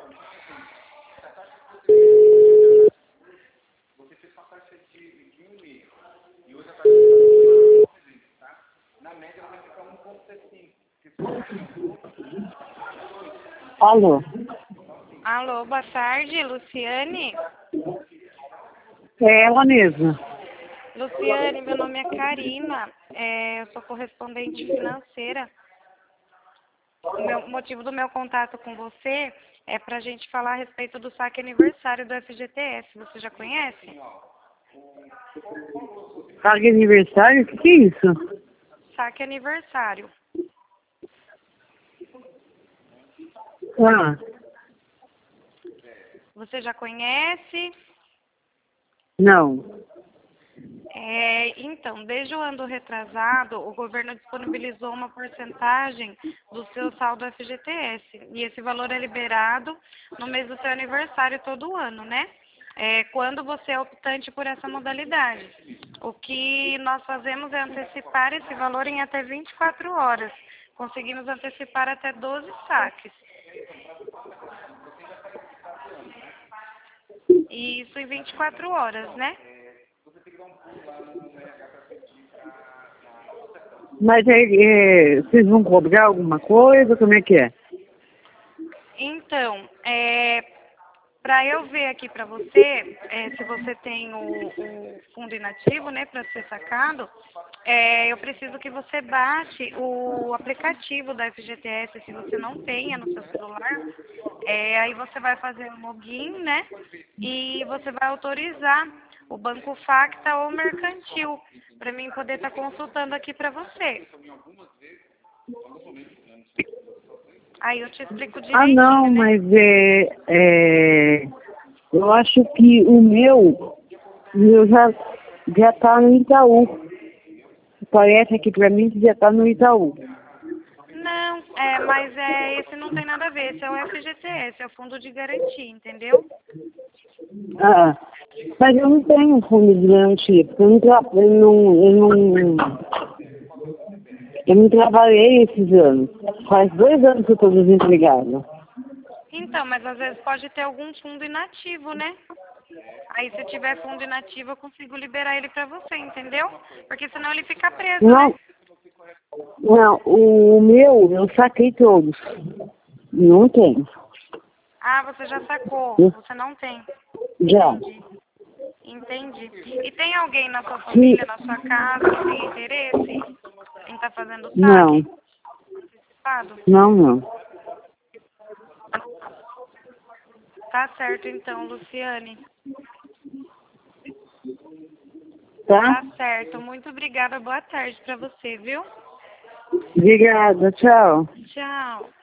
Você fez uma taxa de 1,5 e hoje a taxa está tá? Na média ela vai ficar 1,75. Alô? Alô, boa tarde, Luciane. É ela mesma. Luciane, meu nome é Karina, eu sou correspondente financeira. O motivo do meu contato com você é para a gente falar a respeito do saque aniversário do FGTS. Você já conhece? Paga aniversário? O que é isso? Saque aniversário. Ah, Você já conhece? não. Então, desde o ano retrasado, o governo disponibilizou uma porcentagem do seu saldo FGTS. E esse valor é liberado no mês do seu aniversário todo ano, né? Quando você é optante por essa modalidade. O que nós fazemos é antecipar esse valor em até 24 horas. Conseguimos antecipar até 12 saques. E isso em 24 horas, né? Mas vocês vão cobrar alguma coisa? Como é que é? Então, para eu ver aqui para você, se você tem o fundo inativo, né, para ser sacado, eu preciso que você baixe o aplicativo da FGTS, se você não tenha no seu celular. Aí você vai fazer o login, né, e você vai autorizar o Banco Facta ou Mercantil, para mim poder estar consultando aqui para você. Aí eu te explico direitinho, Ah, não, né? mas eu acho que o meu já tá no Itaú. Parece aqui pra mim que já tá no Itaú. Não, mas esse não tem nada a ver, esse é o FGTS, é o Fundo de Garantia, entendeu? Ah, mas eu não tenho fundo de garantia, porque eu não trabalhei esses anos. Faz 2 anos que eu estou desempregada. Então, mas às vezes pode ter algum fundo inativo, né? Aí se tiver fundo inativo eu consigo liberar ele pra você, entendeu? Porque senão ele fica preso, né? Não, o meu eu saquei todos. Não tenho. Ah, você já sacou, você não tem. Já. Entendi. E tem alguém na sua família, na sua casa, que tem interesse em estar fazendo Não, saque antecipado? não. Tá certo então, Luciane. Tá? Tá certo. Muito obrigada. Boa tarde pra você, viu? Obrigada, tchau. Tchau.